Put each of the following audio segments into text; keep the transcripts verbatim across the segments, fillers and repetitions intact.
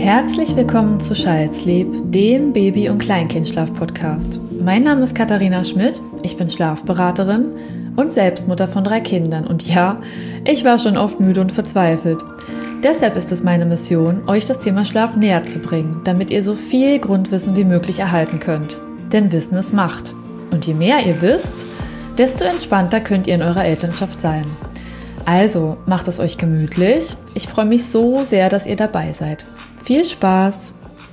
Herzlich willkommen zu Child's-Lieb, dem Baby- und Kleinkindschlaf-Podcast. Mein Name ist Katharina Schmidt, ich bin Schlafberaterin und Selbstmutter von drei Kindern. Und ja, ich war schon oft müde und verzweifelt. Deshalb ist es meine Mission, euch das Thema Schlaf näher zu bringen, damit ihr so viel Grundwissen wie möglich erhalten könnt. Denn Wissen ist Macht. Und je mehr ihr wisst, desto entspannter könnt ihr in eurer Elternschaft sein. Also, macht es euch gemütlich. Ich freue mich so sehr, dass ihr dabei seid. Viel Spaß!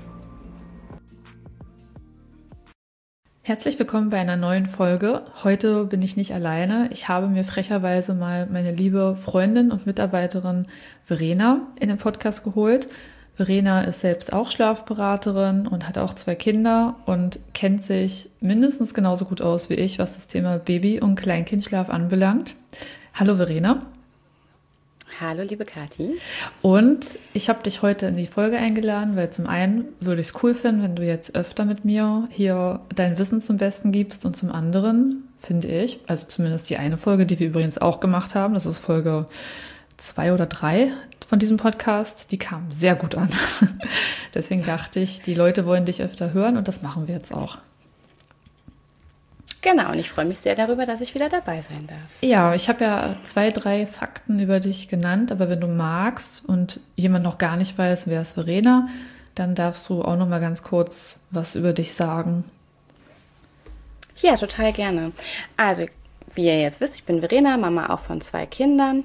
Herzlich willkommen bei einer neuen Folge. Heute bin ich nicht alleine. Ich habe mir frecherweise mal meine liebe Freundin und Mitarbeiterin Verena in den Podcast geholt. Verena ist selbst auch Schlafberaterin und hat auch zwei Kinder und kennt sich mindestens genauso gut aus wie ich, was das Thema Baby- und Kleinkindschlaf anbelangt. Hallo Verena. Hallo, liebe Kathi. Und ich habe dich heute in die Folge eingeladen, weil zum einen würde ich es cool finden, wenn du jetzt öfter mit mir hier dein Wissen zum Besten gibst und zum anderen, finde ich, also zumindest die eine Folge, die wir übrigens auch gemacht haben, das ist Folge zwei oder drei von diesem Podcast, die kam sehr gut an. Deswegen dachte ich, die Leute wollen dich öfter hören und das machen wir jetzt auch. Genau, und ich freue mich sehr darüber, dass ich wieder dabei sein darf. Ja, ich habe ja zwei, drei Fakten über dich genannt, aber wenn du magst und jemand noch gar nicht weiß, wer ist Verena, dann darfst du auch noch mal ganz kurz was über dich sagen. Ja, total gerne. Also, wie ihr jetzt wisst, ich bin Verena, Mama auch von zwei Kindern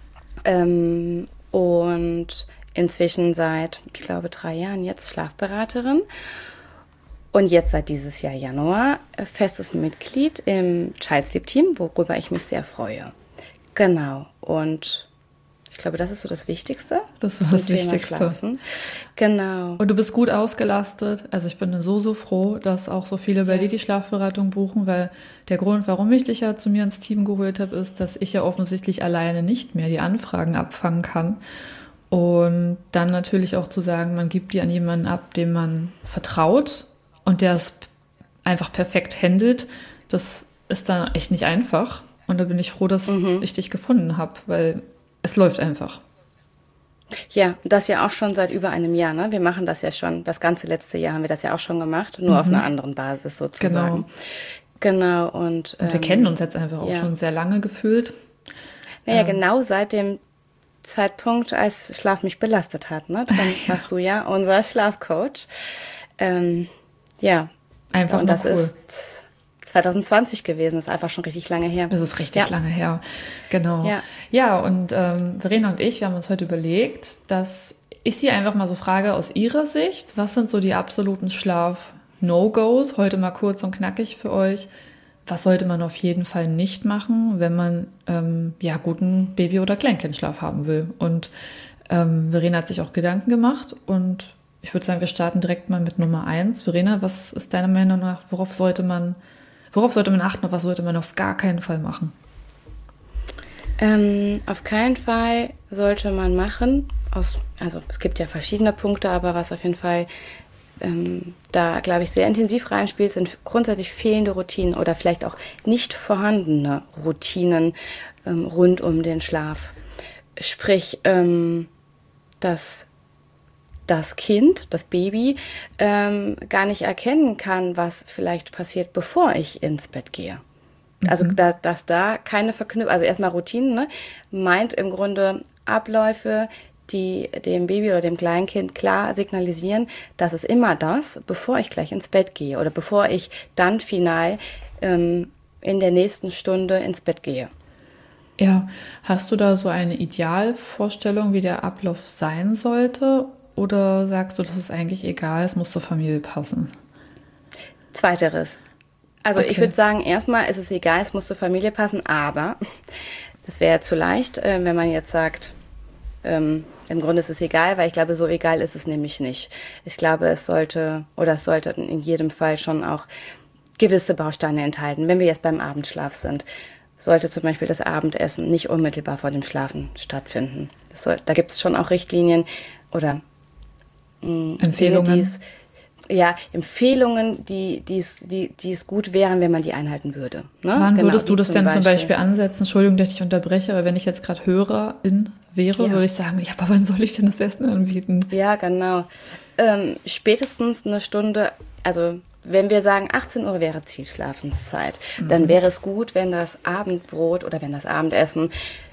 ähm, und inzwischen seit, ich glaube, drei Jahren jetzt Schlafberaterin. Und jetzt seit dieses Jahr Januar festes Mitglied im Child's-Lieb-Team, worüber ich mich sehr freue. Genau. Und ich glaube, das ist so das Wichtigste. Das ist das Wichtigste. Schlafen. Genau. Und du bist gut ausgelastet. Also ich bin so, so froh, dass auch so viele bei dir die Schlafberatung buchen, weil der Grund, warum ich dich ja zu mir ins Team geholt habe, ist, dass ich ja offensichtlich alleine nicht mehr die Anfragen abfangen kann. Und dann natürlich auch zu sagen, man gibt die an jemanden ab, dem man vertraut, und der es einfach perfekt handelt, das ist dann echt nicht einfach. Und da bin ich froh, dass mhm. ich dich gefunden habe, weil es läuft einfach. Ja, das ja auch schon seit über einem Jahr. Ne? Wir machen das ja schon, das ganze letzte Jahr haben wir das ja auch schon gemacht, nur mhm. auf einer anderen Basis sozusagen. Genau. Genau. Und, und wir ähm, kennen uns jetzt einfach auch ja. schon sehr lange gefühlt. Naja, ähm. genau seit dem Zeitpunkt, als Schlaf mich belastet hat. Ne? Dann warst du ja unser Schlafcoach. Ähm, Ja, einfach und das cool. ist zwanzig zwanzig gewesen, das ist einfach schon richtig lange her. Das ist richtig ja. lange her, genau. Ja, ja und ähm, Verena und ich, wir haben uns heute überlegt, dass ich sie einfach mal so frage aus ihrer Sicht, was sind so die absoluten Schlaf-No-Gos, heute mal kurz und knackig für euch. Was sollte man auf jeden Fall nicht machen, wenn man ähm, ja guten Baby- oder Kleinkindschlaf haben will? Und ähm, Verena hat sich auch Gedanken gemacht und ich würde sagen, wir starten direkt mal mit Nummer eins. Verena, was ist deiner Meinung nach, worauf sollte man, worauf sollte man achten und was sollte man auf gar keinen Fall machen? Ähm, auf keinen Fall sollte man machen, aus, also es gibt ja verschiedene Punkte, aber was auf jeden Fall ähm, da, glaube ich, sehr intensiv reinspielt, sind grundsätzlich fehlende Routinen oder vielleicht auch nicht vorhandene Routinen ähm, rund um den Schlaf. Sprich, ähm, dass das Kind, das Baby, ähm, gar nicht erkennen kann, was vielleicht passiert, bevor ich ins Bett gehe. Mhm. Also, da, dass da keine Verknüpfung, also erstmal Routinen, ne, meint im Grunde Abläufe, die dem Baby oder dem Kleinkind klar signalisieren, das ist immer das, bevor ich gleich ins Bett gehe oder bevor ich dann final ähm, in der nächsten Stunde ins Bett gehe. Ja, hast du da so eine Idealvorstellung, wie der Ablauf sein sollte? Oder sagst du, das ist eigentlich egal, es muss zur Familie passen? Zweiteres. Also okay. Ich würde sagen, erstmal ist es egal, es muss zur Familie passen, aber das wäre ja zu leicht, äh, wenn man jetzt sagt, ähm, im Grunde ist es egal, weil ich glaube, so egal ist es nämlich nicht. Ich glaube, es sollte, oder es sollte in jedem Fall schon auch gewisse Bausteine enthalten. Wenn wir jetzt beim Abendschlaf sind, sollte zum Beispiel das Abendessen nicht unmittelbar vor dem Schlafen stattfinden. Das soll, da gibt es schon auch Richtlinien oder Empfehlungen. Dinge, die's, ja, Empfehlungen, die, die's, die, die es gut wären, wenn man die einhalten würde. Ne? Wann genau, würdest du das zum denn Beispiel. zum Beispiel ansetzen? Entschuldigung, dass ich unterbreche, aber wenn ich jetzt gerade Hörerin wäre, Ja. würde ich sagen, ja, aber wann soll ich denn das Essen anbieten? Ja, genau. Ähm, spätestens eine Stunde, also wenn wir sagen, achtzehn Uhr wäre Zielschlafenszeit, mhm. dann wäre es gut, wenn das Abendbrot oder wenn das Abendessen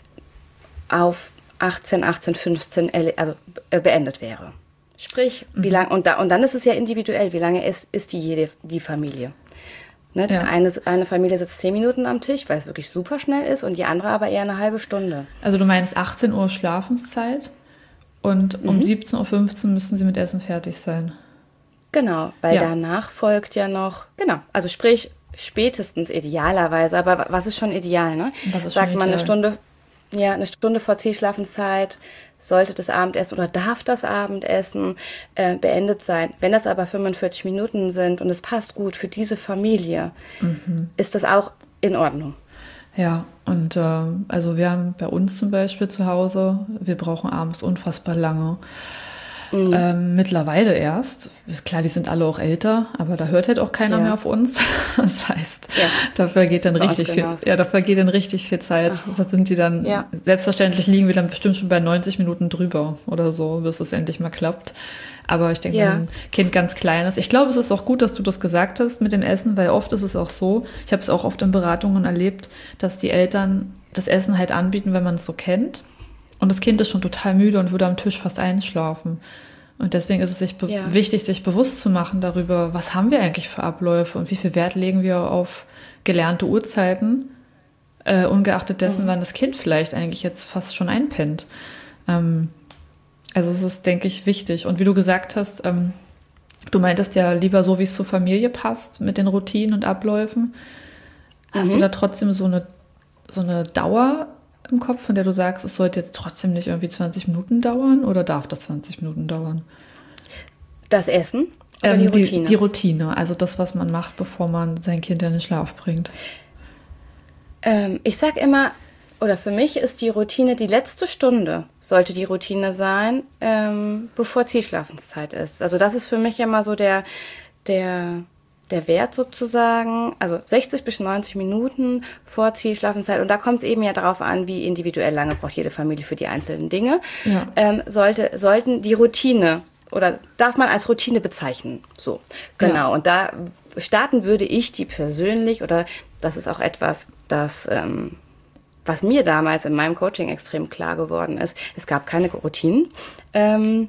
auf achtzehn, achtzehn, fünfzehn also äh, beendet wäre. Sprich, mhm. wie lang, und, da, und dann ist es ja individuell, wie lange ist, ist die jede die Familie. Ne? Ja. Eine, eine Familie sitzt zehn Minuten am Tisch, weil es wirklich super schnell ist, und die andere aber eher eine halbe Stunde. Also du meinst achtzehn Uhr Schlafenszeit und mhm. um siebzehn Uhr fünfzehn müssen sie mit Essen fertig sein. Genau, weil ja. danach folgt ja noch, genau, also sprich spätestens idealerweise, aber was ist schon ideal, ne? Was ist Sagt schon man ideal? eine Stunde, ja, eine Stunde vor Zielschlafenszeit sollte das Abendessen oder darf das Abendessen äh, beendet sein. Wenn das aber fünfundvierzig Minuten sind und es passt gut für diese Familie, mhm. ist das auch in Ordnung. Ja, und äh, also wir haben bei uns zum Beispiel zu Hause, wir brauchen abends unfassbar lange. Mhm. Ähm, mittlerweile erst. Ist klar, die sind alle auch älter, aber da hört halt auch keiner ja. mehr auf uns. Das heißt, ja. dafür geht dann richtig viel, ja, dafür geht dann richtig viel Zeit. Ach. Da sind die dann, ja. selbstverständlich liegen wir dann bestimmt schon bei neunzig Minuten drüber oder so, bis es endlich mal klappt. Aber ich denke, ja. wenn ein Kind ganz klein ist, ich glaube, es ist auch gut, dass du das gesagt hast mit dem Essen, weil oft ist es auch so, ich habe es auch oft in Beratungen erlebt, dass die Eltern das Essen halt anbieten, wenn man es so kennt. Und das Kind ist schon total müde und würde am Tisch fast einschlafen. Und deswegen ist es sich be- ja. wichtig, sich bewusst zu machen darüber, was haben wir eigentlich für Abläufe und wie viel Wert legen wir auf gelernte Uhrzeiten, äh, ungeachtet dessen, mhm. wann das Kind vielleicht eigentlich jetzt fast schon einpennt. Ähm, also es ist, denke ich, wichtig. Und wie du gesagt hast, ähm, du meintest ja lieber so, wie es zur Familie passt mit den Routinen und Abläufen. Hast mhm. du da trotzdem so eine, so eine Dauer im Kopf, von der du sagst, es sollte jetzt trotzdem nicht irgendwie zwanzig Minuten dauern, oder darf das zwanzig Minuten dauern? Das Essen oder ähm, die Routine? Die, die Routine, also das, was man macht, bevor man sein Kind in den Schlaf bringt. Ähm, ich sag immer, oder für mich ist die Routine, die letzte Stunde sollte die Routine sein, ähm, bevor Zielschlafenszeit ist. Also das ist für mich immer so der, der der Wert sozusagen, also sechzig bis neunzig Minuten vor Zielschlafenszeit. Und da kommt es eben ja darauf an, wie individuell lange braucht jede Familie für die einzelnen Dinge. Ja. Ähm, sollte, sollten die Routine, oder darf man als Routine bezeichnen. So, genau. Ja. Und da starten würde ich die persönlich, oder das ist auch etwas, das, ähm, was mir damals in meinem Coaching extrem klar geworden ist. Es gab keine Routinen. Ähm,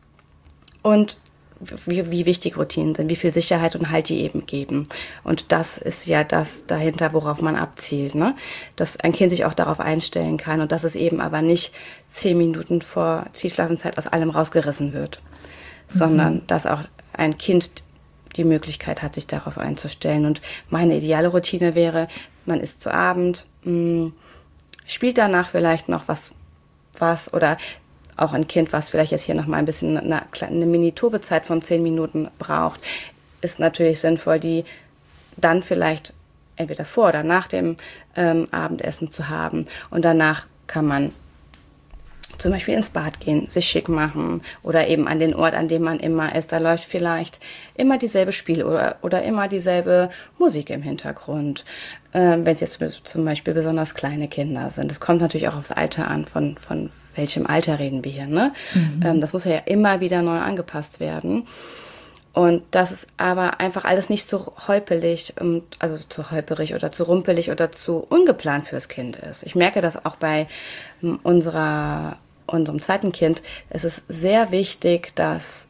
und Wie, wie wichtig Routinen sind, wie viel Sicherheit und Halt die eben geben. Und das ist ja das dahinter, worauf man abzielt, ne? Dass ein Kind sich auch darauf einstellen kann und dass es eben aber nicht zehn Minuten vor Zielschlafenszeit aus allem rausgerissen wird, mhm. sondern dass auch ein Kind die Möglichkeit hat, sich darauf einzustellen. Und meine ideale Routine wäre, man isst zu Abend, mh, spielt danach vielleicht noch was, was oder auch ein Kind, was vielleicht jetzt hier noch mal ein bisschen eine, eine Mini-Tobezeit von zehn Minuten braucht, ist natürlich sinnvoll, die dann vielleicht entweder vor oder nach dem ähm, Abendessen zu haben. Und danach kann man zum Beispiel ins Bad gehen, sich schick machen oder eben an den Ort, an dem man immer ist. Da läuft vielleicht immer dieselbe Spiel oder, oder immer dieselbe Musik im Hintergrund. Ähm, wenn es jetzt zum Beispiel besonders kleine Kinder sind. Das kommt natürlich auch aufs Alter an, von, von welchem Alter reden wir hier, ne? Mhm. Ähm, das muss ja immer wieder neu angepasst werden. Und das ist aber einfach alles nicht so holpelig, also zu holperig oder zu rumpelig oder zu ungeplant fürs Kind ist. Ich merke das auch bei unserer, unserem zweiten Kind. Es ist sehr wichtig, dass,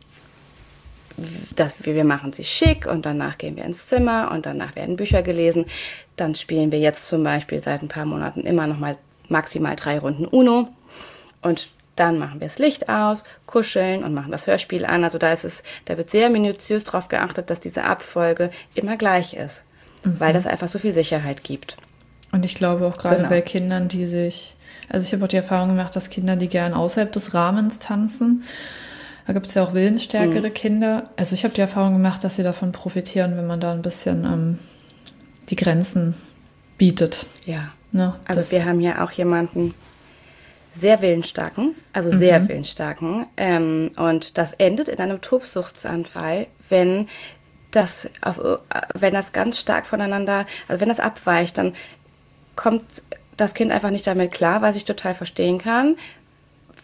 dass wir, wir machen sie schick und danach gehen wir ins Zimmer und danach werden Bücher gelesen. Dann spielen wir jetzt zum Beispiel seit ein paar Monaten immer noch mal maximal drei Runden Uno und dann machen wir das Licht aus, kuscheln und machen das Hörspiel an. Also da ist es, da wird sehr minutiös darauf geachtet, dass diese Abfolge immer gleich ist, mhm. weil das einfach so viel Sicherheit gibt. Und ich glaube auch gerade genau. bei Kindern, die sich, also ich habe auch die Erfahrung gemacht, dass Kinder, die gern außerhalb des Rahmens tanzen, da gibt es ja auch willensstärkere mhm. Kinder. Also ich habe die Erfahrung gemacht, dass sie davon profitieren, wenn man da ein bisschen ähm, die Grenzen bietet. Ja, ne? Also wir haben ja auch jemanden, sehr willensstarken, also sehr mhm. willensstarken. Ähm, und das endet in einem Tobsuchtsanfall, wenn das, auf, wenn das ganz stark voneinander, also wenn das abweicht, dann kommt das Kind einfach nicht damit klar, was ich total verstehen kann,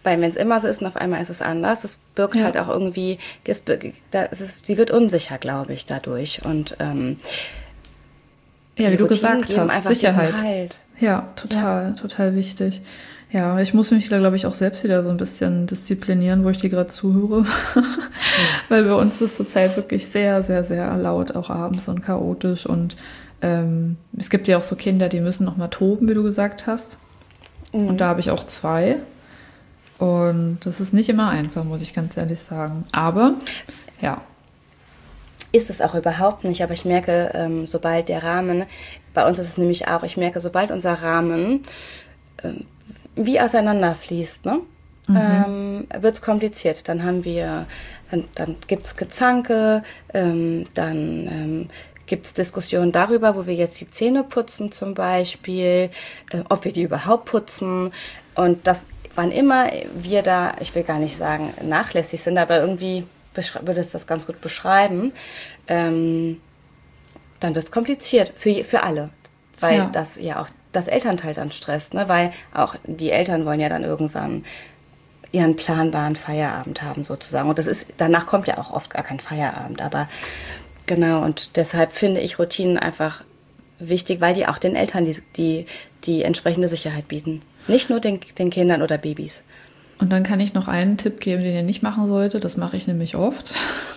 Weil wenn es immer so ist und auf einmal ist es anders, das birgt Ja. halt auch irgendwie, das, da ist es, sie wird unsicher, glaube ich, dadurch. Und ähm, Ja, wie die du Routinen gesagt geben hast, einfach diesen Sicherheit. Halt. Ja, total, total wichtig. Ja, ich muss mich da, glaube ich, auch selbst wieder so ein bisschen disziplinieren, wo ich dir gerade zuhöre. Weil bei uns ist zurzeit wirklich sehr, sehr, sehr laut, auch abends und chaotisch. Und ähm, es gibt ja auch so Kinder, die müssen noch mal toben, wie du gesagt hast. Mhm. Und da habe ich auch zwei. Und das ist nicht immer einfach, muss ich ganz ehrlich sagen. Aber, ja. Ist es auch überhaupt nicht, aber ich merke, ähm, sobald der Rahmen, bei uns ist es nämlich auch, ich merke, sobald unser Rahmen ähm, wie auseinanderfließt, ne? Mhm. Ähm, wird es kompliziert. Dann haben wir, dann, dann gibt es Gezanke, ähm, dann ähm, gibt es Diskussionen darüber, wo wir jetzt die Zähne putzen zum Beispiel, äh, ob wir die überhaupt putzen. Und das, wann immer wir da, ich will gar nicht sagen nachlässig sind, aber irgendwie würde es das ganz gut beschreiben, ähm, dann wird es kompliziert für, für alle, weil Ja. das ja auch das Elternteil dann stresst, ne? Weil auch die Eltern wollen ja dann irgendwann ihren planbaren Feierabend haben sozusagen und das ist, danach kommt ja auch oft gar kein Feierabend, aber genau und deshalb finde ich Routinen einfach wichtig, weil die auch den Eltern die, die, die entsprechende Sicherheit bieten, nicht nur den, den Kindern oder Babys. Und dann kann ich noch einen Tipp geben, den ihr nicht machen solltet. Das mache ich nämlich oft.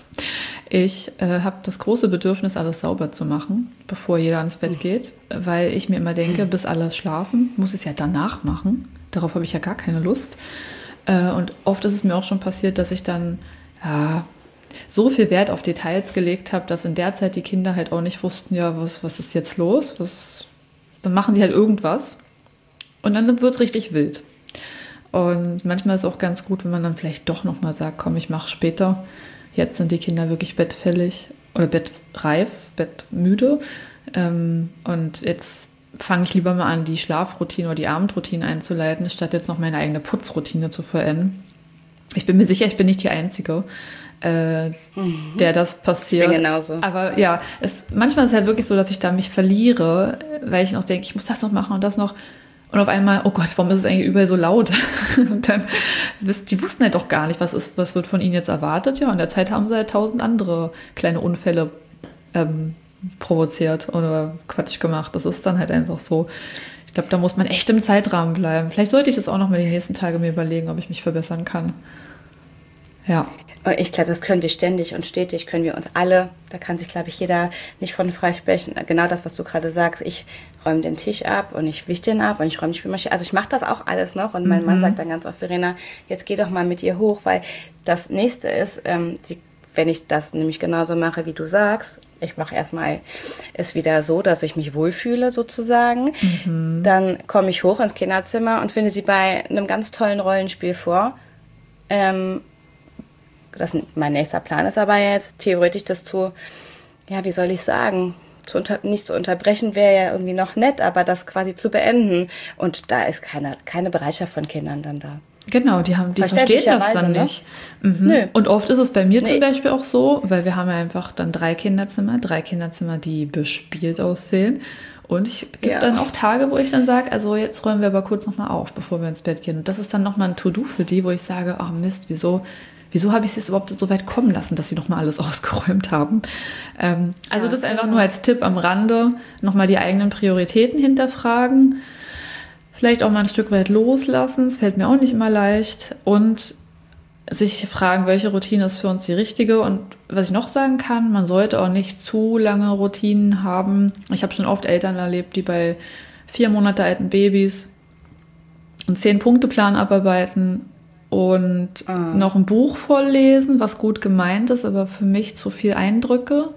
Ich äh, habe das große Bedürfnis, alles sauber zu machen, bevor jeder ins Bett geht, weil ich mir immer denke, bis alle schlafen, muss ich es ja danach machen. Darauf habe ich ja gar keine Lust. Äh, und oft ist es mir auch schon passiert, dass ich dann ja, so viel Wert auf Details gelegt habe, dass in der Zeit die Kinder halt auch nicht wussten, ja, was, was ist jetzt los? Was, dann machen die halt irgendwas und dann wird es richtig wild. Und manchmal ist es auch ganz gut, wenn man dann vielleicht doch nochmal sagt, komm, ich mache später. Jetzt sind die Kinder wirklich bettfällig oder bettreif, bettmüde. Ähm, und jetzt fange ich lieber mal an, die Schlafroutine oder die Abendroutine einzuleiten, statt jetzt noch meine eigene Putzroutine zu vollenden. Ich bin mir sicher, ich bin nicht die Einzige, äh, mhm. der das passiert. Ich bin genauso. Aber ja, es, manchmal ist es halt wirklich so, dass ich da mich verliere, weil ich noch denke, ich muss das noch machen und das noch. Und auf einmal, oh Gott, warum ist es eigentlich überall so laut? Und dann, die wussten halt auch gar nicht, was ist, was wird von ihnen jetzt erwartet. Ja, in der Zeit haben sie halt tausend andere kleine Unfälle ähm, provoziert oder Quatsch gemacht. Das ist dann halt einfach so. Ich glaube, da muss man echt im Zeitrahmen bleiben. Vielleicht sollte ich das auch noch mal die nächsten Tage mir überlegen, ob ich mich verbessern kann. Ja. Ich glaube, das können wir ständig und stetig, können wir uns alle, da kann sich, glaube ich, jeder nicht von freisprechen. Genau das, was du gerade sagst, ich räume den Tisch ab und ich wische den ab und ich räume die Spülmaschine. Also ich mache das auch alles noch und mein mhm. Mann sagt dann ganz oft, Verena, jetzt geh doch mal mit ihr hoch, weil das Nächste ist, ähm, die, wenn ich das nämlich genauso mache, wie du sagst, ich mache erstmal es wieder so, dass ich mich wohlfühle sozusagen, mhm. dann komme ich hoch ins Kinderzimmer und finde sie bei einem ganz tollen Rollenspiel vor. Ähm, Das, mein nächster Plan ist aber jetzt theoretisch das zu, ja, wie soll ich sagen, zu unter, nicht zu unterbrechen wäre ja irgendwie noch nett, aber das quasi zu beenden. Und da ist keine, keine Bereitschaft von Kindern dann da. Genau, die, haben, die verstehen das dann ne? nicht. Mhm. Nö. Und oft ist es bei mir nee. zum Beispiel auch so, weil wir haben ja einfach dann drei Kinderzimmer, drei Kinderzimmer, die bespielt aussehen. Und es gibt ja. dann auch Tage, wo ich dann sage, also jetzt räumen wir aber kurz nochmal auf, bevor wir ins Bett gehen. Und das ist dann nochmal ein To-Do für die, wo ich sage, ach Mist, wieso... Wieso habe ich es jetzt überhaupt so weit kommen lassen, dass sie nochmal alles ausgeräumt haben? Ähm, also ja, das einfach genau. nur als Tipp am Rande, nochmal die eigenen Prioritäten hinterfragen, vielleicht auch mal ein Stück weit loslassen, es fällt mir auch nicht immer leicht und sich fragen, welche Routine ist für uns die richtige. Und was ich noch sagen kann, man sollte auch nicht zu lange Routinen haben. Ich habe schon oft Eltern erlebt, die bei vier Monate alten Babys einen Zehn-Punkte-Plan abarbeiten und ah. noch ein Buch vorlesen, was gut gemeint ist, aber für mich zu viel Eindrücke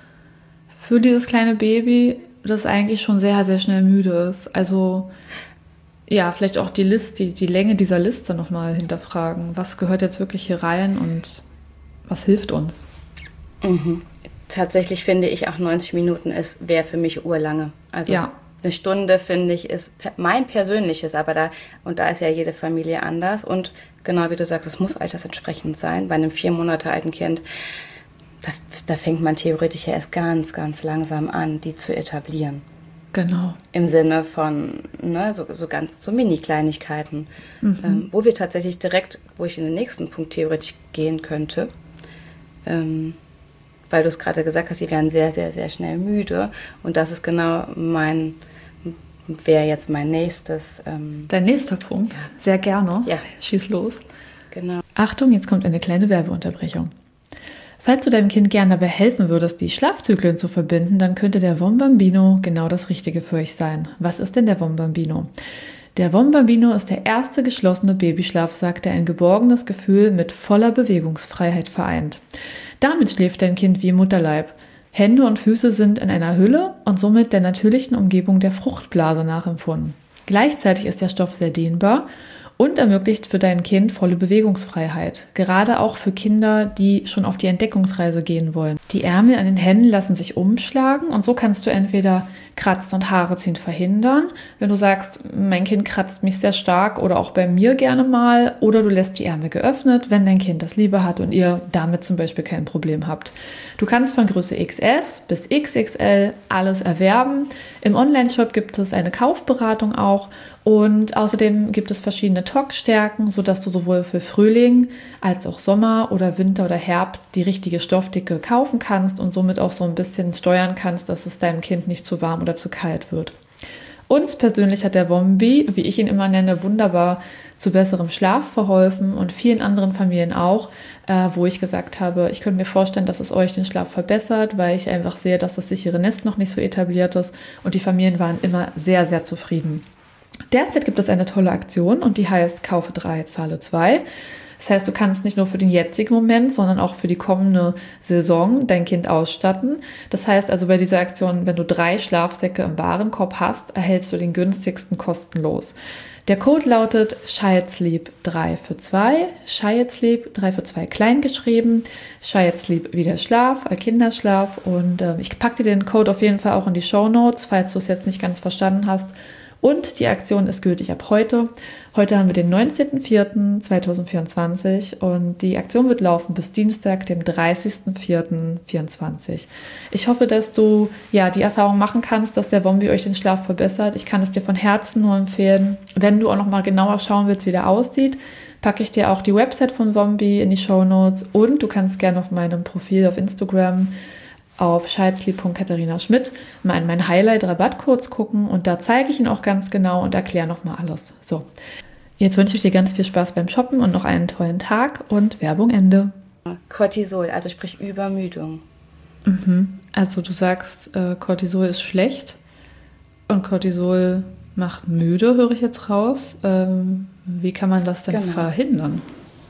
für dieses kleine Baby, das eigentlich schon sehr, sehr schnell müde ist. Also ja, vielleicht auch die Liste, die, die Länge dieser Liste nochmal hinterfragen. Was gehört jetzt wirklich hier rein und was hilft uns? Mhm. Tatsächlich finde ich auch neunzig Minuten ist, wäre für mich urlange. Also ja. Eine Stunde, finde ich, ist mein persönliches, aber da, und da ist ja jede Familie anders. Und genau wie du sagst, es muss altersentsprechend sein. Bei einem vier Monate alten Kind, da, da fängt man theoretisch ja erst ganz, ganz langsam an, die zu etablieren. Genau. Im Sinne von ne, so, so ganz so Mini-Kleinigkeiten, mhm. ähm, wo wir tatsächlich direkt, wo ich in den nächsten Punkt theoretisch gehen könnte, ähm, weil du es gerade gesagt hast, sie werden sehr, sehr, sehr schnell müde und das ist genau mein, wäre jetzt mein nächstes. Ähm, Dein nächster Punkt, ja. Sehr gerne. Ja. Schieß los. Genau. Achtung, jetzt kommt eine kleine Werbeunterbrechung. Falls du deinem Kind gerne dabei helfen würdest, die Schlafzyklen zu verbinden, dann könnte der Wombambino genau das Richtige für euch sein. Was ist denn der Wombambino? Der Wombambino ist der erste geschlossene Babyschlafsack, der ein geborgenes Gefühl mit voller Bewegungsfreiheit vereint. Damit schläft dein Kind wie im Mutterleib. Hände und Füße sind in einer Hülle und somit der natürlichen Umgebung der Fruchtblase nachempfunden. Gleichzeitig ist der Stoff sehr dehnbar und ermöglicht für dein Kind volle Bewegungsfreiheit. Gerade auch für Kinder, die schon auf die Entdeckungsreise gehen wollen. Die Ärmel an den Händen lassen sich umschlagen und so kannst du entweder Kratzen und Haare ziehen verhindern, wenn du sagst, mein Kind kratzt mich sehr stark oder auch bei mir gerne mal, oder du lässt die Ärmel geöffnet, wenn dein Kind das lieber hat und ihr damit zum Beispiel kein Problem habt. Du kannst von Größe X S bis X X L alles erwerben. Im Onlineshop gibt es eine Kaufberatung auch und außerdem gibt es verschiedene Tockstärken, sodass du sowohl für Frühling als auch Sommer oder Winter oder Herbst die richtige Stoffdicke kaufen kannst und somit auch so ein bisschen steuern kannst, dass es deinem Kind nicht zu warm oder zu kalt wird. Uns persönlich hat der Wombi, wie ich ihn immer nenne, wunderbar zu besserem Schlaf verholfen und vielen anderen Familien auch, äh, wo ich gesagt habe, ich könnte mir vorstellen, dass es euch den Schlaf verbessert, weil ich einfach sehe, dass das sichere Nest noch nicht so etabliert ist und die Familien waren immer sehr, sehr zufrieden. Derzeit gibt es eine tolle Aktion und die heißt Kaufe drei, zahle zwei. Das heißt, du kannst nicht nur für den jetzigen Moment, sondern auch für die kommende Saison dein Kind ausstatten. Das heißt also bei dieser Aktion, wenn du drei Schlafsäcke im Warenkorb hast, erhältst du den günstigsten kostenlos. Der Code lautet SHIATSLEEP drei für zwei, SHIATSLEEP drei für zwei klein geschrieben, SHIATSLEEP wie der Schlaf, äh Kinderschlaf und äh, ich packe dir den Code auf jeden Fall auch in die Shownotes, falls du es jetzt nicht ganz verstanden hast. Und die Aktion ist gültig ab heute. Heute haben wir den neunzehnten vierten zweitausendvierundzwanzig und die Aktion wird laufen bis Dienstag, dem dreißigsten vierten vierundzwanzig. Ich hoffe, dass du ja die Erfahrung machen kannst, dass der Wombi euch den Schlaf verbessert. Ich kann es dir von Herzen nur empfehlen. Wenn du auch noch mal genauer schauen willst, wie der aussieht, packe ich dir auch die Website von Wombi in die Shownotes und du kannst gerne auf meinem Profil auf Instagram auf shiatsleep punkt katharina schmidt mal in meinen Highlight-Rabattcodes gucken und da zeige ich ihn auch ganz genau und erkläre nochmal alles. So, jetzt wünsche ich dir ganz viel Spaß beim Shoppen und noch einen tollen Tag und Werbung Ende. Cortisol, also sprich Übermüdung. Mhm. Also du sagst, äh, Cortisol ist schlecht und Cortisol macht müde, höre ich jetzt raus. Ähm, wie kann man das denn genau verhindern?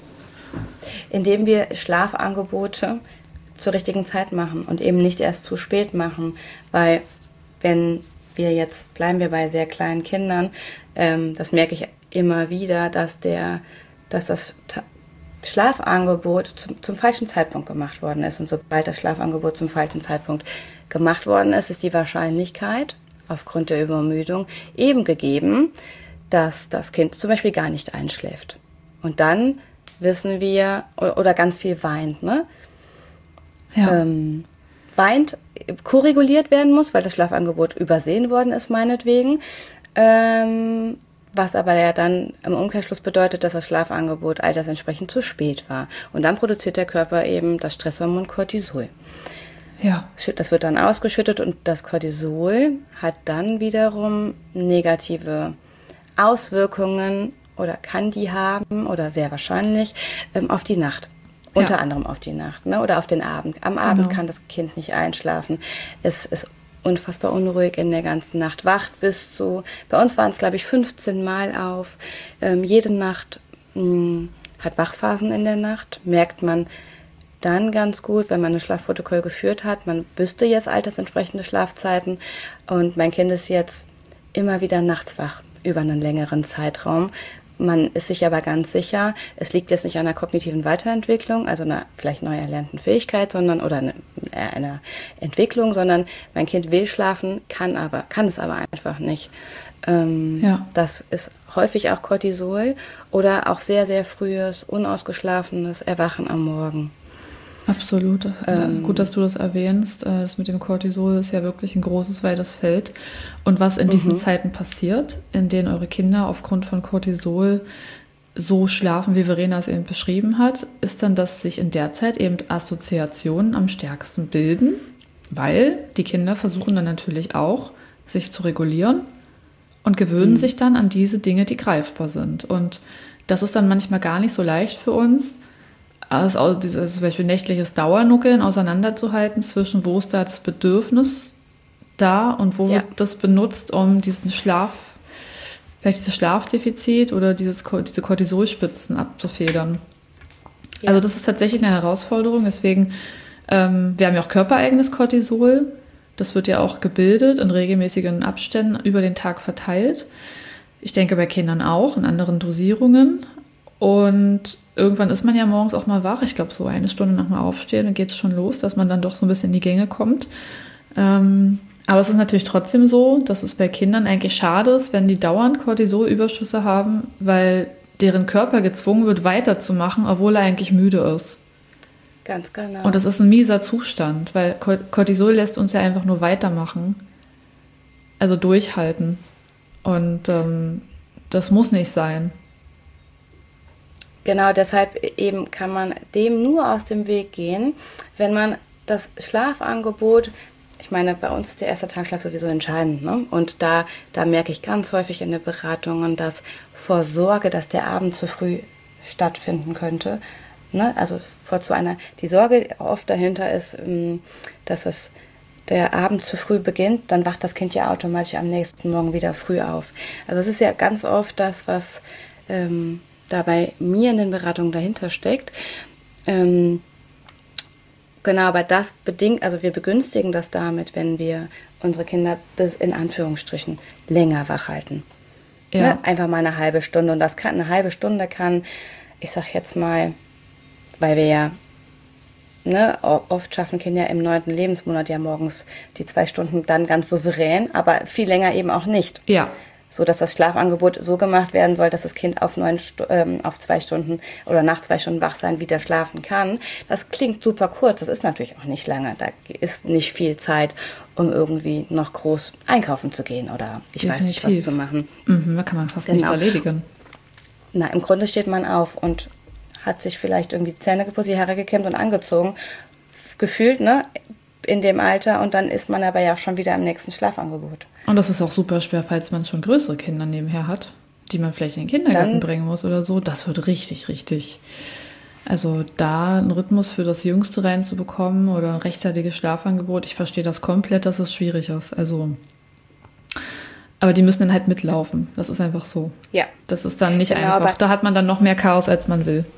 Indem wir Schlafangebote zur richtigen Zeit machen und eben nicht erst zu spät machen, weil wenn wir jetzt, bleiben wir bei sehr kleinen Kindern, ähm, das merke ich immer wieder, dass der, dass das Ta- Schlafangebot zum, zum falschen Zeitpunkt gemacht worden ist und sobald das Schlafangebot zum falschen Zeitpunkt gemacht worden ist, ist die Wahrscheinlichkeit aufgrund der Übermüdung eben gegeben, dass das Kind zum Beispiel gar nicht einschläft. Und dann wissen wir, oder, oder ganz viel weint, ne? Ja. Ähm, weint, koreguliert werden muss, weil das Schlafangebot übersehen worden ist, meinetwegen. Ähm, was aber ja dann im Umkehrschluss bedeutet, dass das Schlafangebot altersentsprechend zu spät war. Und dann produziert der Körper eben das Stresshormon Cortisol. Ja. Das wird dann ausgeschüttet und das Cortisol hat dann wiederum negative Auswirkungen oder kann die haben oder sehr wahrscheinlich ähm, auf die Nacht. Unter ja. anderem auf die Nacht, ne? Oder auf den Abend. Am genau. Abend kann das Kind nicht einschlafen. Es ist unfassbar unruhig in der ganzen Nacht. Wacht bis zu, bei uns waren es glaube ich fünfzehn Mal auf. Ähm, jede Nacht mh, hat Wachphasen in der Nacht. Merkt man dann ganz gut, wenn man ein Schlafprotokoll geführt hat. Man wüsste jetzt altersentsprechende Schlafzeiten. Und mein Kind ist jetzt immer wieder nachts wach über einen längeren Zeitraum. Man ist sich aber ganz sicher, es liegt jetzt nicht an einer kognitiven Weiterentwicklung, also einer vielleicht neu erlernten Fähigkeit, sondern oder eine, einer Entwicklung, sondern mein Kind will schlafen, kann aber kann es aber einfach nicht. Ähm, ja. Das ist häufig auch Cortisol oder auch sehr, sehr frühes, unausgeschlafenes Erwachen am Morgen. Absolut. Ähm, Gut, dass du das erwähnst. Das mit dem Cortisol ist ja wirklich ein großes, weites Feld. Und was in diesen Mhm. Zeiten passiert, in denen eure Kinder aufgrund von Cortisol so schlafen, wie Verena es eben beschrieben hat, ist dann, dass sich in der Zeit eben Assoziationen am stärksten bilden, weil die Kinder versuchen dann natürlich auch, sich zu regulieren und gewöhnen Mhm. sich dann an diese Dinge, die greifbar sind. Und das ist dann manchmal gar nicht so leicht für uns, also dieses zum Beispiel nächtliches Dauernuckeln auseinanderzuhalten zwischen, wo ist da das Bedürfnis da und wo Ja. wird das benutzt, um diesen Schlaf, vielleicht dieses Schlafdefizit oder dieses, diese Cortisolspitzen abzufedern. Ja. Also das ist tatsächlich eine Herausforderung, deswegen, ähm, wir haben ja auch körpereigenes Cortisol, das wird ja auch gebildet in regelmäßigen Abständen über den Tag verteilt. Ich denke bei Kindern auch, in anderen Dosierungen. Und irgendwann ist man ja morgens auch mal wach. Ich glaube, so eine Stunde nach dem Aufstehen, dann geht es schon los, dass man dann doch so ein bisschen in die Gänge kommt. Ähm, aber es ist natürlich trotzdem so, dass es bei Kindern eigentlich schade ist, wenn die dauernd Cortisolüberschüsse haben, weil deren Körper gezwungen wird, weiterzumachen, obwohl er eigentlich müde ist. Ganz genau. Und das ist ein mieser Zustand, weil Cortisol lässt uns ja einfach nur weitermachen. Also durchhalten. Und ähm, das muss nicht sein. Genau, deshalb eben kann man dem nur aus dem Weg gehen, wenn man das Schlafangebot, ich meine, bei uns ist der erste Tagschlaf sowieso entscheidend, ne? Und da, da merke ich ganz häufig in den Beratungen, dass vor Sorge, dass der Abend zu früh stattfinden könnte, ne? Also vor zu einer, die Sorge oft dahinter ist, dass es der Abend zu früh beginnt, dann wacht das Kind ja automatisch am nächsten Morgen wieder früh auf. Also es ist ja ganz oft das, was ähm, da bei mir in den Beratungen dahinter steckt. Ähm, genau, aber das bedingt, also wir begünstigen das damit, wenn wir unsere Kinder bis in Anführungsstrichen länger wach halten. Ja. Ne? Einfach mal eine halbe Stunde. Und das kann eine halbe Stunde kann, ich sag jetzt mal, weil wir ja Ne, oft schaffen Kinder im neunten Lebensmonat ja morgens die zwei Stunden dann ganz souverän, aber viel länger eben auch nicht. Ja. So dass das Schlafangebot so gemacht werden soll, dass das Kind auf, neun, ähm, auf zwei Stunden oder nach zwei Stunden wach sein wieder schlafen kann. Das klingt super kurz, das ist natürlich auch nicht lange. Da ist nicht viel Zeit, um irgendwie noch groß einkaufen zu gehen oder ich Definitiv. weiß nicht, was zu machen. Mhm, da kann man fast Genau. nichts erledigen. Na, im Grunde steht man auf und hat sich vielleicht irgendwie die Zähne geputzt, die Haare gekämmt und angezogen. Gefühlt, ne, in dem Alter. Und dann ist man aber ja auch schon wieder im nächsten Schlafangebot. Und das ist auch super schwer, falls man schon größere Kinder nebenher hat, die man vielleicht in den Kindergarten Dann, bringen muss oder so. Das wird richtig, richtig. Also da einen Rhythmus für das Jüngste reinzubekommen oder ein rechtzeitiges Schlafangebot, ich verstehe das komplett, dass es schwierig ist. Also, aber die müssen dann halt mitlaufen. Das ist einfach so. ja. Das ist dann nicht Genau, einfach. aber- Da hat man dann noch mehr Chaos, als man will.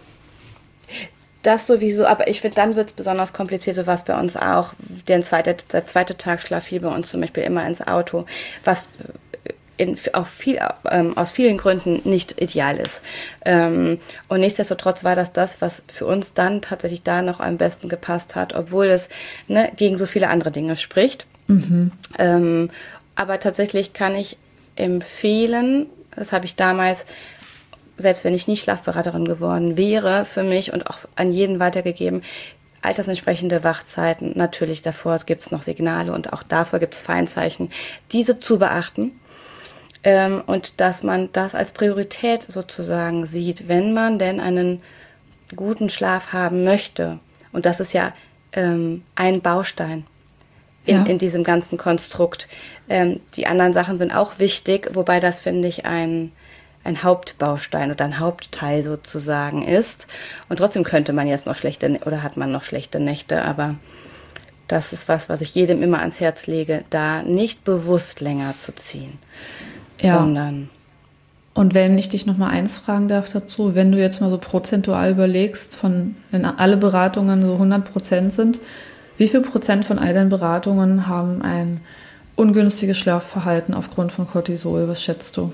Das sowieso, aber ich finde, dann wird es besonders kompliziert, so war es bei uns auch. Der zweite, der zweite Tagschlaf fiel bei uns zum Beispiel immer ins Auto, was in, auf viel, ähm, aus vielen Gründen nicht ideal ist. Ähm, und nichtsdestotrotz war das das, was für uns dann tatsächlich da noch am besten gepasst hat, obwohl es ne, gegen so viele andere Dinge spricht. Mhm. Ähm, aber tatsächlich kann ich empfehlen, das habe ich damals, selbst wenn ich nicht Schlafberaterin geworden wäre, für mich und auch an jeden weitergegeben, altersentsprechende Wachzeiten. Natürlich davor gibt es noch Signale und auch davor gibt es Feinzeichen, diese zu beachten. Ähm, und dass man das als Priorität sozusagen sieht, wenn man denn einen guten Schlaf haben möchte. Und das ist ja ähm, ein Baustein in, Ja. in diesem ganzen Konstrukt. Ähm, die anderen Sachen sind auch wichtig, wobei das, finde ich, ein ein Hauptbaustein oder ein Hauptteil sozusagen ist. Und trotzdem könnte man jetzt noch schlechte oder hat man noch schlechte Nächte, aber das ist was, was ich jedem immer ans Herz lege, da nicht bewusst länger zu ziehen, Ja. sondern Und wenn ich dich noch mal eins fragen darf dazu, wenn du jetzt mal so prozentual überlegst, von wenn alle Beratungen so hundert Prozent sind, wie viel Prozent von all deinen Beratungen haben ein ungünstiges Schlafverhalten aufgrund von Cortisol? Was schätzt du?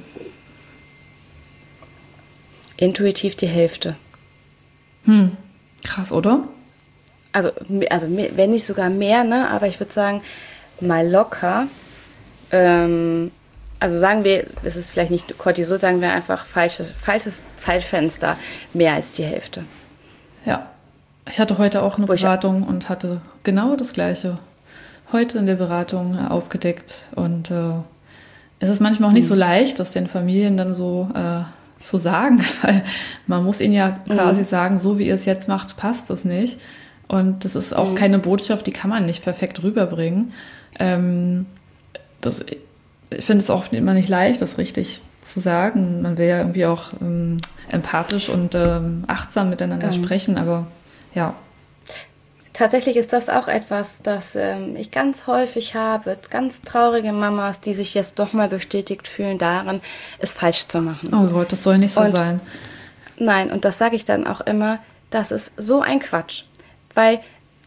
intuitiv die Hälfte. Hm, krass, oder? Also, also wenn nicht sogar mehr, ne? Aber ich würde sagen, mal locker. Ähm, also sagen wir, es ist vielleicht nicht Cortisol, sagen wir einfach falsches, falsches Zeitfenster, mehr als die Hälfte. Ja. Ich hatte heute auch eine Wo ich- Beratung und hatte genau das Gleiche heute in der Beratung äh, aufgedeckt. Und äh, es ist manchmal auch nicht so leicht, das den Familien dann so äh, zu sagen, weil man muss ihnen ja quasi sagen, so wie ihr es jetzt macht, passt es nicht. Und das ist auch keine Botschaft, die kann man nicht perfekt rüberbringen. Ähm, das, ich finde es auch immer nicht leicht, das richtig zu sagen. Man will ja irgendwie auch ähm, empathisch und ähm, achtsam miteinander Ähm. sprechen, aber ja. Tatsächlich ist das auch etwas, das ähm, ich ganz häufig habe. Ganz traurige Mamas, die sich jetzt doch mal bestätigt fühlen darin, es falsch zu machen. Oh Gott, das soll nicht so Und- sein. Nein, und das sage ich dann auch immer, das ist so ein Quatsch. Weil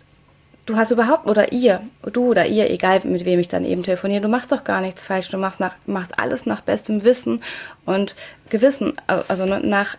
du hast überhaupt, oder ihr, du oder ihr, egal mit wem ich dann eben telefoniere, du machst doch gar nichts falsch. Du machst, nach, machst alles nach bestem Wissen und Gewissen. Also nach,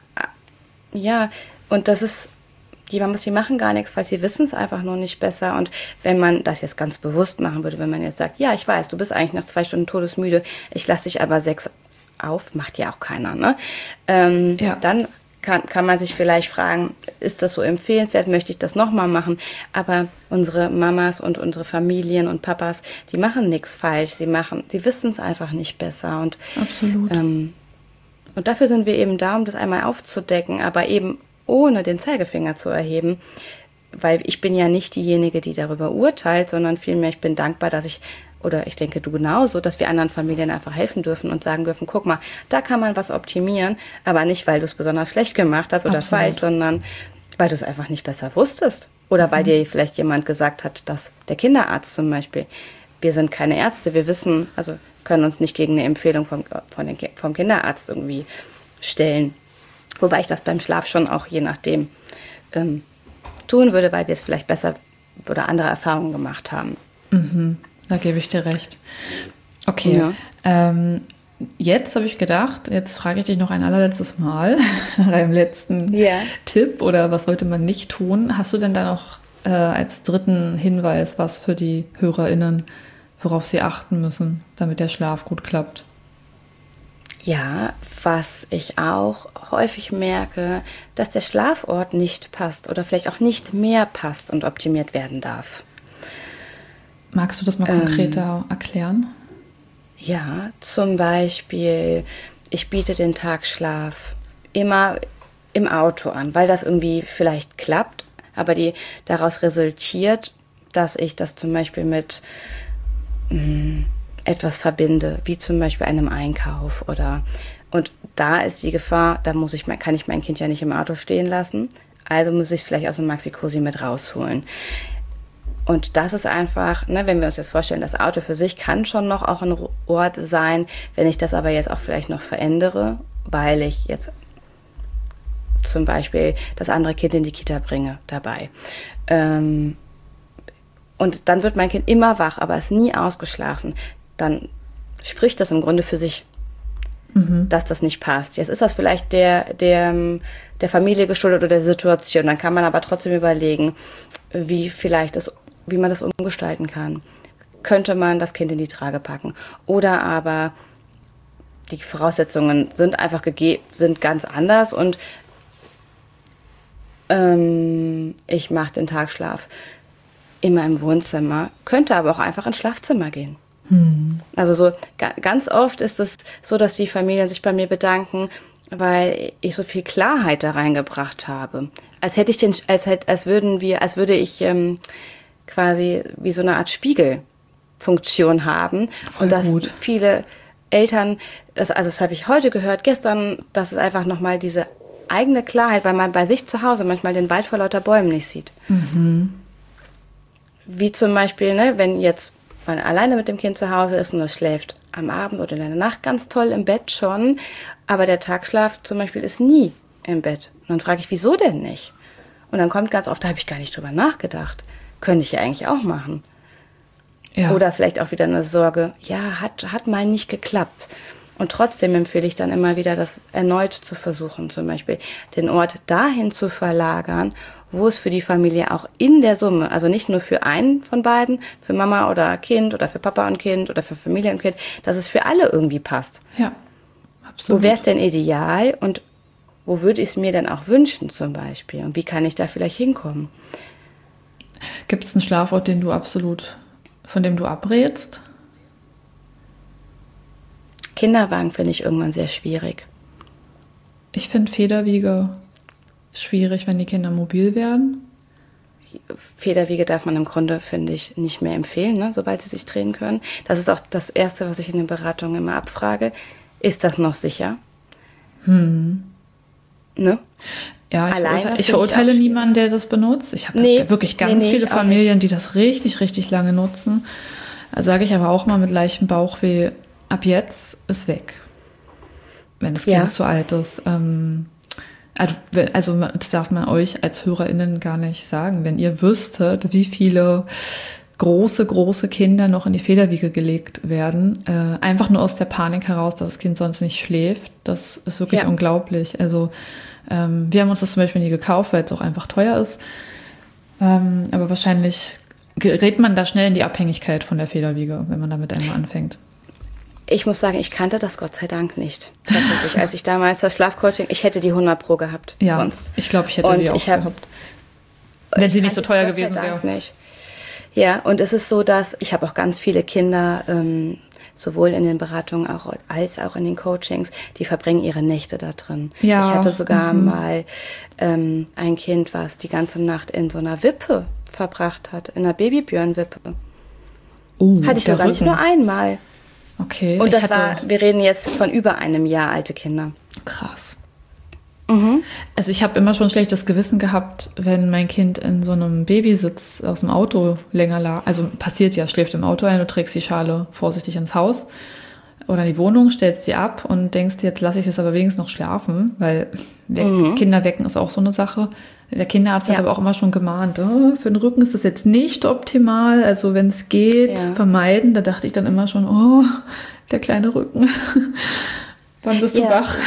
ja, und das ist, die Mamas, die machen gar nichts, weil sie wissen es einfach nur nicht besser. Und wenn man das jetzt ganz bewusst machen würde, wenn man jetzt sagt, ja, ich weiß, du bist eigentlich nach zwei Stunden todesmüde, ich lasse dich aber sechs auf, macht ja auch keiner, ne? Ähm, Ja. Dann kann, kann man sich vielleicht fragen, ist das so empfehlenswert, möchte ich das nochmal machen? Aber unsere Mamas und unsere Familien und Papas, die machen nichts falsch, sie machen, sie wissen es einfach nicht besser. Und, Absolut. ähm, und dafür sind wir eben da, um das einmal aufzudecken, aber eben ohne den Zeigefinger zu erheben, weil ich bin ja nicht diejenige, die darüber urteilt, sondern vielmehr, ich bin dankbar, dass ich, oder ich denke du genauso, dass wir anderen Familien einfach helfen dürfen und sagen dürfen, guck mal, da kann man was optimieren, aber nicht, weil du es besonders schlecht gemacht hast oder Absolut. falsch, sondern weil du es einfach nicht besser wusstest. Oder weil dir vielleicht jemand gesagt hat, dass der Kinderarzt zum Beispiel, wir sind keine Ärzte, wir wissen, also können uns nicht gegen eine Empfehlung vom, von den, vom Kinderarzt irgendwie stellen. Wobei ich das beim Schlaf schon auch je nachdem ähm, tun würde, weil wir es vielleicht besser oder andere Erfahrungen gemacht haben. Mhm, da gebe ich dir recht. Okay, Ja. ähm, jetzt habe ich gedacht, jetzt frage ich dich noch ein allerletztes Mal nach einem letzten Ja. Tipp oder was sollte man nicht tun? Hast du denn da noch äh, als dritten Hinweis was für die HörerInnen, worauf sie achten müssen, damit der Schlaf gut klappt? Ja, was ich auch häufig merke, dass der Schlafort nicht passt oder vielleicht auch nicht mehr passt und optimiert werden darf. Magst du das mal Ähm, konkreter erklären? Ja, zum Beispiel, ich biete den Tagschlaf immer im Auto an, weil das irgendwie vielleicht klappt, aber die daraus resultiert, dass ich das zum Beispiel mit mh, etwas verbinde, wie zum Beispiel einem Einkauf oder, und da ist die Gefahr, da muss ich, kann ich mein Kind ja nicht im Auto stehen lassen, also muss ich es vielleicht aus dem Maxi-Cosi mit rausholen. Und das ist einfach, ne, wenn wir uns jetzt vorstellen, das Auto für sich kann schon noch auch ein Ort sein, wenn ich das aber jetzt auch vielleicht noch verändere, weil ich jetzt zum Beispiel das andere Kind in die Kita bringe dabei. Ähm, und dann wird mein Kind immer wach, aber ist nie ausgeschlafen. Dann spricht das im Grunde für sich, mhm. dass das nicht passt. Jetzt ist das vielleicht der, der, der Familie geschuldet oder der Situation. Dann kann man aber trotzdem überlegen, wie vielleicht das, wie man das umgestalten kann. Könnte man das Kind in die Trage packen? Oder aber die Voraussetzungen sind einfach gegeben, sind ganz anders und ähm, ich mache den Tagschlaf immer im Wohnzimmer, könnte aber auch einfach ins Schlafzimmer gehen. Hm. Also so ga, ganz oft ist es so, dass die Familien sich bei mir bedanken, weil ich so viel Klarheit da reingebracht habe. Als hätte ich den, als hätte, als würden wir, als würde ich ähm, quasi wie so eine Art Spiegelfunktion haben. Voll und dass gut. viele Eltern, das, also das habe ich heute gehört, gestern, dass es einfach nochmal diese eigene Klarheit, weil man bei sich zu Hause manchmal den Wald vor lauter Bäumen nicht sieht. Mhm. Wie zum Beispiel, ne, wenn jetzt man alleine mit dem Kind zu Hause ist und das schläft am Abend oder in der Nacht ganz toll im Bett schon, aber der Tagschlaf zum Beispiel ist nie im Bett. Und dann frage ich, wieso denn nicht? Und dann kommt ganz oft, da habe ich gar nicht drüber nachgedacht. Könnte ich ja eigentlich auch machen. Ja. Oder vielleicht auch wieder eine Sorge, ja, hat, hat mal nicht geklappt. Und trotzdem empfehle ich dann immer wieder, das erneut zu versuchen, zum Beispiel den Ort dahin zu verlagern, wo es für die Familie auch in der Summe, also nicht nur für einen von beiden, für Mama oder Kind oder für Papa und Kind oder für Familie und Kind, dass es für alle irgendwie passt. Ja, absolut. Wo wäre es denn ideal und wo würde ich es mir denn auch wünschen zum Beispiel? Und wie kann ich da vielleicht hinkommen? Gibt es einen Schlafort, den du absolut, von dem du abrätst? Kinderwagen finde ich irgendwann sehr schwierig. Ich finde Federwiege schwierig, wenn die Kinder mobil werden. Federwiege darf man im Grunde, finde ich, nicht mehr empfehlen, ne, sobald sie sich drehen können. Das ist auch das Erste, was ich in den Beratungen immer abfrage. Ist das noch sicher? Hm. Ne? Ja, ich, verurteile, ich verurteile ich niemanden, der das benutzt. Ich habe nee, wirklich ganz nee, nee, viele Familien, die das richtig, richtig lange nutzen. Da sage ich aber auch mal mit leichtem Bauchweh, ab jetzt ist weg. Wenn das Kind ja. zu alt ist. Ähm, also das darf man euch als HörerInnen gar nicht sagen. Wenn ihr wüsstet, wie viele große, große Kinder noch in die Federwiege gelegt werden, äh, einfach nur aus der Panik heraus, dass das Kind sonst nicht schläft, das ist wirklich ja. unglaublich. Also ähm, wir haben uns das zum Beispiel nie gekauft, weil es auch einfach teuer ist. Ähm, aber wahrscheinlich gerät man da schnell in die Abhängigkeit von der Federwiege, wenn man damit einmal anfängt. Ich muss sagen, ich kannte das Gott sei Dank nicht. Tatsächlich, als ich damals das Schlafcoaching, ich hätte die hundert Pro gehabt. Ja, sonst. Ich glaube, ich hätte und die auch ich hab, gehabt. Wenn sie nicht so teuer gewesen wäre. Nicht. Ja, und es ist so, dass ich habe auch ganz viele Kinder, ähm, sowohl in den Beratungen auch, als auch in den Coachings, die verbringen ihre Nächte da drin. Ja. Ich hatte sogar mhm. mal ähm, ein Kind, was die ganze Nacht in so einer Wippe verbracht hat, in einer Babybjörn-Wippe. Uh, hatte ich sogar Rücken. nicht nur einmal. Okay. Und ich das hatte... war, wir reden jetzt von über einem Jahr alte Kinder. Krass. Mhm. Also ich habe immer schon schlechtes Gewissen gehabt, wenn mein Kind in so einem Babysitz aus dem Auto länger lag. Also passiert ja, schläft im Auto ein, du trägst die Schale vorsichtig ins Haus oder in die Wohnung, stellst sie ab und denkst, jetzt lasse ich es aber wenigstens noch schlafen, weil we- Mhm. Kinder wecken ist auch so eine Sache. Der Kinderarzt Ja. hat aber auch immer schon gemahnt, oh, für den Rücken ist das jetzt nicht optimal, also wenn es geht, Ja. vermeiden. Da dachte ich dann immer schon, oh, der kleine Rücken. Wann bist du Ja. wach?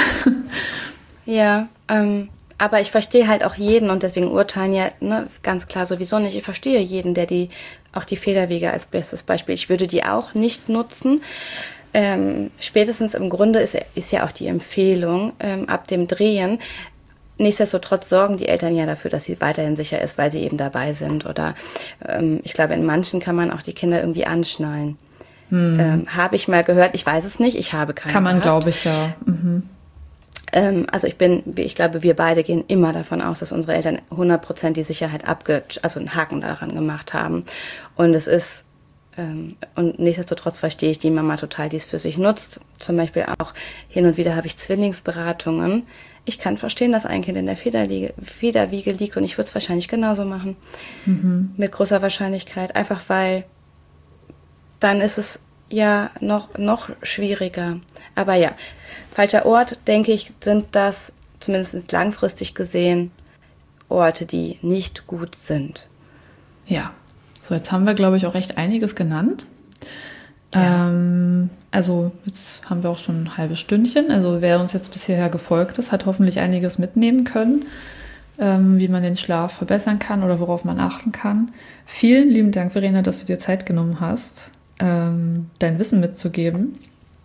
Ja, ähm, aber ich verstehe halt auch jeden und deswegen urteilen ja ne, ganz klar sowieso nicht. Ich verstehe jeden, der die, auch die Federwiege als bestes Beispiel, ich würde die auch nicht nutzen. Ähm, spätestens im Grunde ist, ist ja auch die Empfehlung ähm, ab dem Drehen. Nichtsdestotrotz sorgen die Eltern ja dafür, dass sie weiterhin sicher ist, weil sie eben dabei sind. Oder ähm, ich glaube, in manchen kann man auch die Kinder irgendwie anschnallen. Hm. Ähm, habe ich mal gehört, ich weiß es nicht, ich habe keine Kann man, gehabt. glaube ich, ja. Mhm. Ähm, also ich bin, ich glaube, wir beide gehen immer davon aus, dass unsere Eltern hundert Prozent die Sicherheit abge, also einen Haken daran gemacht haben. Und es ist, ähm, und nichtsdestotrotz verstehe ich die Mama total, die es für sich nutzt. Zum Beispiel auch hin und wieder habe ich Zwillingsberatungen. Ich kann verstehen, dass ein Kind in der Federwiege, Federwiege liegt und ich würde es wahrscheinlich genauso machen. Mhm. Mit großer Wahrscheinlichkeit. Einfach weil dann ist es ja noch, noch schwieriger. Aber ja, falscher Ort, denke ich, sind das zumindest langfristig gesehen Orte, die nicht gut sind. Ja, so jetzt haben wir, glaube ich, auch recht einiges genannt. Ja. Ähm, also jetzt haben wir auch schon ein halbes Stündchen. Also wer uns jetzt bis hierher gefolgt ist, hat hoffentlich einiges mitnehmen können, ähm, wie man den Schlaf verbessern kann oder worauf man achten kann. Vielen lieben Dank, Verena, dass du dir Zeit genommen hast, ähm, dein Wissen mitzugeben.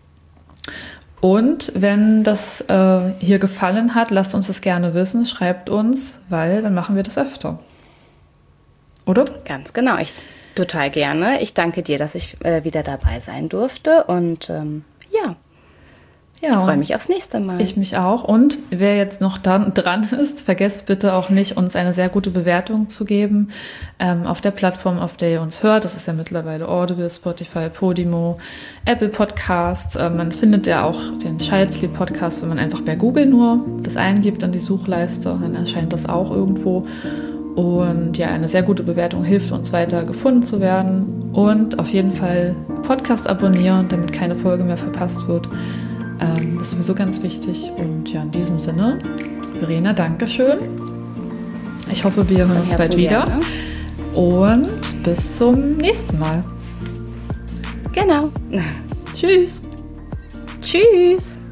Und wenn das äh, hier gefallen hat, lasst uns das gerne wissen, schreibt uns, weil dann machen wir das öfter. Oder? Ganz genau, ich total gerne. Ich danke dir, dass ich äh, wieder dabei sein durfte und ähm, ja, ja, ich freue mich aufs nächste Mal. Ich mich auch. Und wer jetzt noch dann, dran ist, vergesst bitte auch nicht, uns eine sehr gute Bewertung zu geben ähm, auf der Plattform, auf der ihr uns hört. Das ist ja mittlerweile Audible, Spotify, Podimo, Apple Podcasts. Äh, man findet ja auch den Child Sleep Podcast, wenn man einfach bei Google nur das eingibt an die Suchleiste, dann erscheint das auch irgendwo. Und ja, eine sehr gute Bewertung hilft uns weiter gefunden zu werden. Und auf jeden Fall Podcast abonnieren, damit keine Folge mehr verpasst wird. Ähm, das ist sowieso ganz wichtig. Und ja, in diesem Sinne, Verena, Dankeschön. Ich hoffe, wir hören uns bald wieder. Gerne. Und bis zum nächsten Mal. Genau. Tschüss. Tschüss.